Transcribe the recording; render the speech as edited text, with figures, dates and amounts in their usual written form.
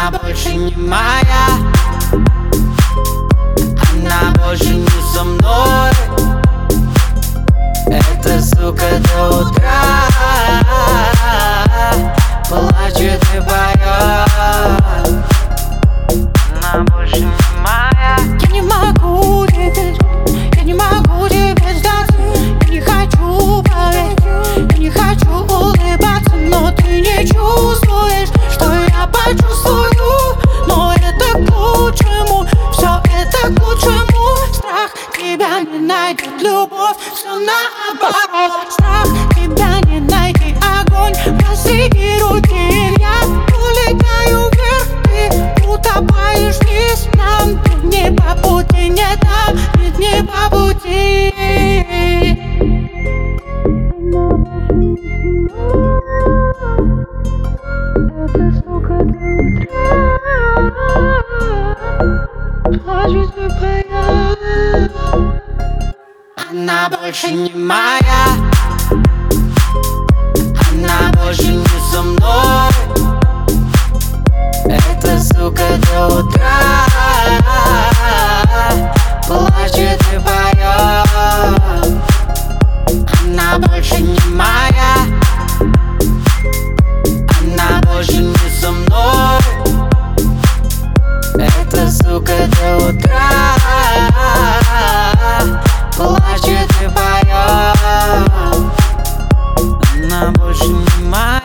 Она больше не моя, она больше не со мной. Эта сука до утра плачет и поет. Она больше не моя. Я не могу теперь, я не могу тебе сдаться. Я не хочу поверить, я не хочу улыбаться. Но ты не чувствуешь, что я почувствую. Но это к лучшему, все это к лучшему. Страх тебя не найдет, любовь все наоборот. Страх тебя не найти, огонь посреди руки. Я улетаю вверх, ты утопаешь вниз. Нам ведь не по пути, нет, нам ведь не по пути. Эта сука до утра плачет и поет. Она больше не моя, она больше не со мной. Эта сука до утра плачет и поет. Она больше не моя, она больше не со мной. Эта сука до утра плачет и поет. Она больше не моя.